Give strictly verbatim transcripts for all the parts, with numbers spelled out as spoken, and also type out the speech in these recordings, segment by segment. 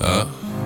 Uh.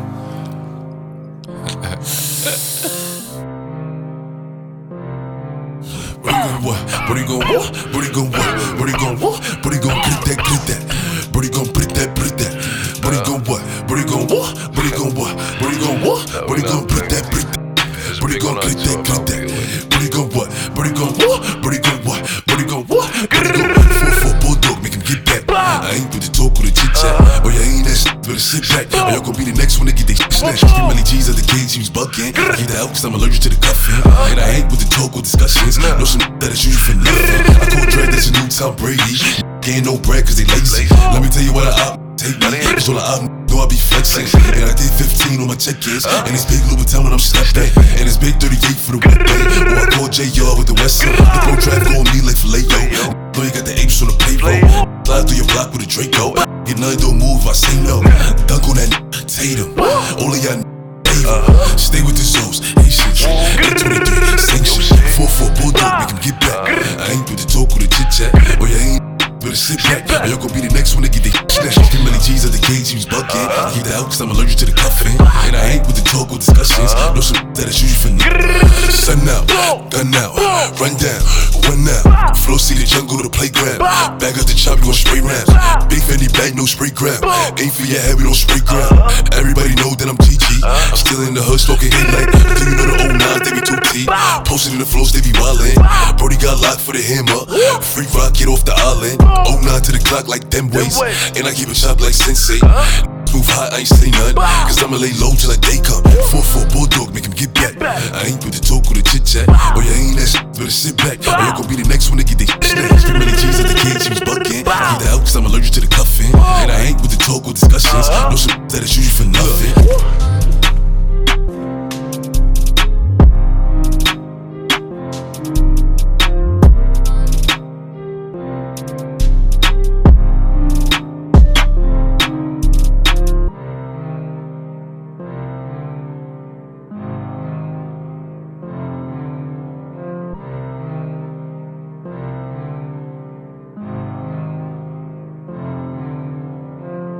What you gon' what? What you gon' what? What you gon' what? What you gon' what? What you gon' get that, get that? What you gon' put that, put that? What you gon' what? What you gon' what? What you gon' what? What you gon' what? What you gon' put that, put that? What you gon' get that, get that? What you gon' what? What you gon' what? What you gon' what? What you gon' what? What you gon' four four bulldog, make him get back. I ain't with the talk or the chit chat. Oh yeah, ain't that shit, better sit back. Oh y'all gon' be the next one to get they shit snatched. Three million G's at the cage, he was bugging. I get out cause I'm allergic to the cuffing. And I ain't with the talk or discussions. Know some that is usually for nothing. I call Dredd, that's a new Tom Brady. Ain't no bread cause they lazy. Let me tell you what I op take me. It's all I op know I be flexing. And I did fifteen on my check-ins. And it's big Louboutin when I'm stepping. And it's big thirty-eight for the weekend. Or I call J R with the West End. The pro draft on me like filet-o. Know you got the apes on the payroll. Fly through your block with a Draco. Get nothing, don't move, I say no. Dunk on that Tatum. All of y'all able. Stay with the Zoes, Haitians. eight twenty-three, sanctions. four four bulldog, make him get back. I ain't with the talk or the chit chat. Oh yeah, ain't better sit back. Or y'all gon' be the next one to get they snatched. Three million G's at the cage, he was bugging. I keep that out cause I'm allergic to the cuffing. And I ain't with the talk or discussions. Know some that is usually for nothing. Sun out, gun out, run down, run out. Flow see the jungle to the playground. Bag up the chop, you gon' spray rounds. Big Fendi bag, no spray ground. Aim for your head, we don't spray ground. Everybody know that I'm G G. I'm still in the hood, smoking headlight. Do you know the oh nine, they be two T. Posted in the flows, they be wildin'. Brody got locked for the hammer. Free rock, get off the island. oh nine to the clock like them ways. And I keep it chopped like Sensei. Move hot, I ain't say none. Cause I'ma lay low till like day come. four four bulldog, make him get back. I ain't with the talk or the chit chat. Oh yeah, ain't that shit, better sit back. Or y'all gon' be the next one to get they snatched. Three million G's at the cage, he was bugging. I keep that out cause I'm allergic to the cuffing.